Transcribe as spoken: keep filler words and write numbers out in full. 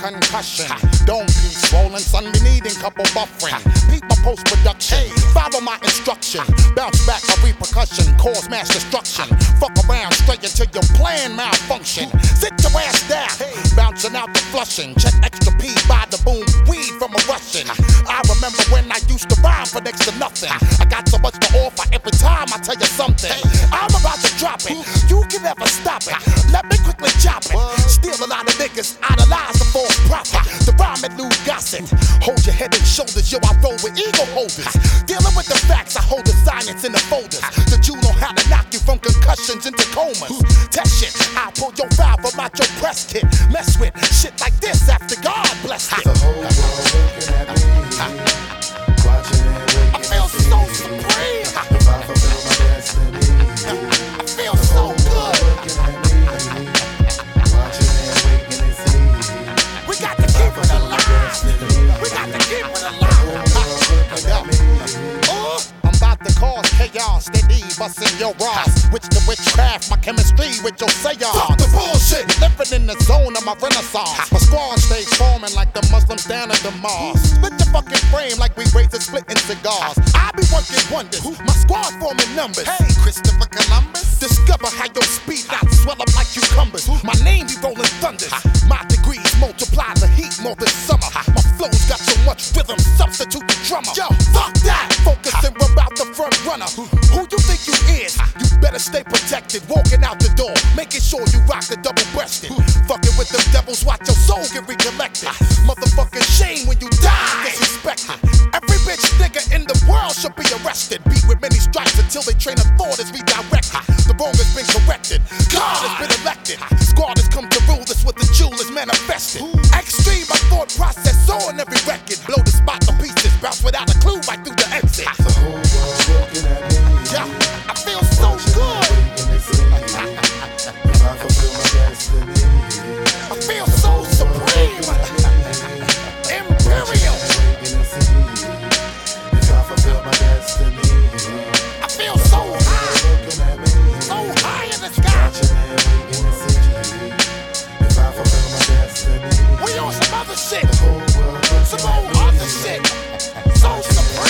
concussion. Don't be swollen, son, be needing couple buffering. Peep my post-production, follow my instruction. Bounce back a repercussion, cause mass destruction. Fuck around straight until your plan malfunction. Sit your ass down, bouncing out the flushing. Check extra P by the boom, weed from a Russian. I remember when I used to rhyme for next to nothing. I got so much to offer every time I tell you something. I'm about to drop it, you can never stop it. Let me quickly chop it. Steal a lot of niggas, idolize the false prophet. The rhyme and lewd gossip. Hold your head and shoulders, yo, I roll with ego holders. Dealing with the facts, I hold the science in the folders. The Jew know how to knock you from concussions into comas. Test shit, I'll pull your file from out your press kit. Mess with shit like this after God bless it. The whole world looking at me, watching and waiting. I feel so supreme. If I fulfill my destiny, I feel so good. looking at me, watching and waiting and see. We got to keep it alive. We got to keep it alive. Uh, I'm about to cause chaos, steady busting your ass. Switch to witchcraft, my chemistry with your seance. Fuck the bullshit, living in the zone of my renaissance. My squad stays forming like the Muslims down at the mosque. Split your fucking frame like we razor splitting cigars. I be working wonders, my squad forming numbers. Hey, Christopher Columbus, discover how your speed not swell up like cucumbers. My name be rolling thunders. My degrees multiply the heat more than summer. My flow's got so much rhythm, substitute the drummer. Yo, fuck that, focusing about the front runner. Who you think you is? You better stay protected, walking out the door, making sure you rock the double-breasted. Fucking with them devils, watch your soul get recollected. Motherfucking shame when you die, disrespected. Every bitch nigga in the world should be arrested. Beat with many stripes until they train of thought is redirected. The wrong has been corrected, God has been elected. Squad has come to rule this with the jewel is manifested. Extreme, my thought process on every record. Blow the spot to pieces, bounce without a clue right through the exit. The whole world looking at me, Yeah, I feel so good. if I fulfill my destiny, I feel so supreme. Imperial. waiting and see. If I fulfill my destiny, I feel so high, looking at me, so high in the sky. watching and waiting and see. If I fulfill my destiny, We on some other shit, the whole world looking some old other shit. So supreme.